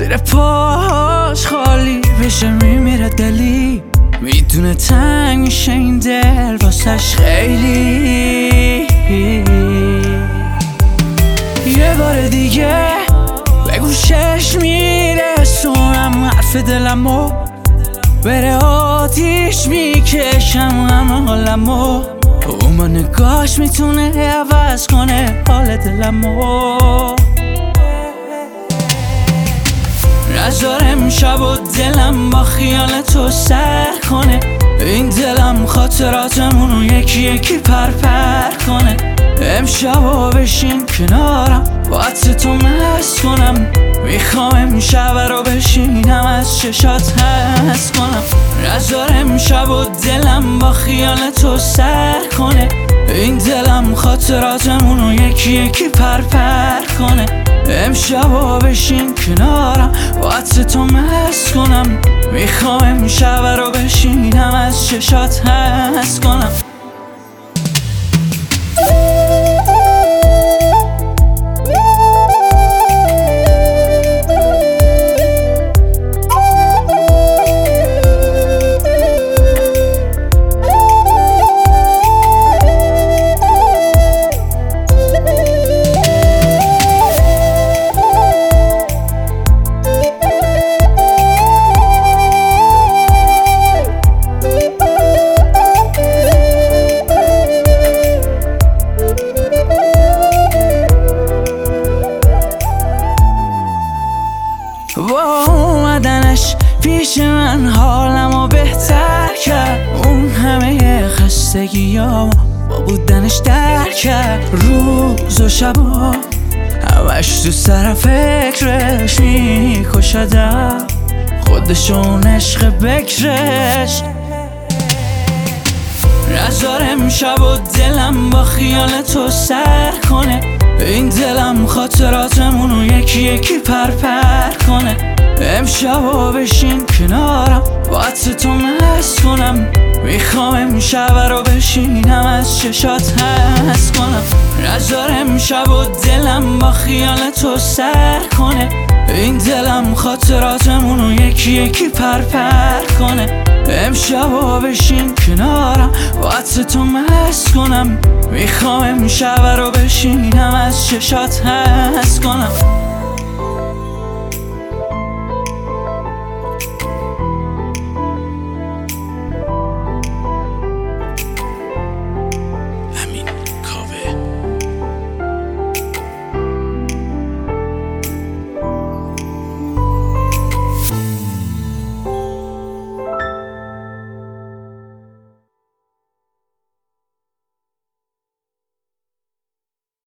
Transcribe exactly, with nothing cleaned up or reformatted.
زیر پاش خالی بشه میمیره دلی، میدونه تنگ میشه این دل واسش خیلی. یه بار دیگه به گوشش میرسونم حرف دلمو، بره آتیش میکشم همه حالمو، اون با نگاش میتونه عوض کنه حال دلمو. نذار امشب و دلم با خیال تو سر کنه، این دلم خاطراتمونو یکی یکی پر پر کنه. امشب و بشین کنارم با عطر تو مست کنم، میخوام امشب رو بشینم از چشات حس کنم. نذار امشب و دلم با خیال تو سر کنه، این دلم خاطراتمونو یکی یکی پر پر کنه. امشب و بشین کنارم با عطر تو مست کنم، میخوام امشب رو بشینم از چشات حس کنم. با اومدنش پیش من حالمو بهتر کرد، اون همه خستگیامو با بودنش در کرد. روز و شبا همش تو سر فکرش میکشدم، خودشون عشق بکرش. نذار امشب و دلم با خیال تو سر کنه، این دلم خاطراتمونو یکی یکی پر پر کنه. امشب و بشین کنارم با عطر تو مست کنم، میخوام امشب رو بشینم از چشات حس کنم. نذار امشب و دلم با خیال تو سر کنه، این دلم خاطراتمونو یکی یکی پر پر کنه. امشب و بشین کنارم با عطر تو مست کنم، میخوام امشب رو بشینم از چشات حس کنم.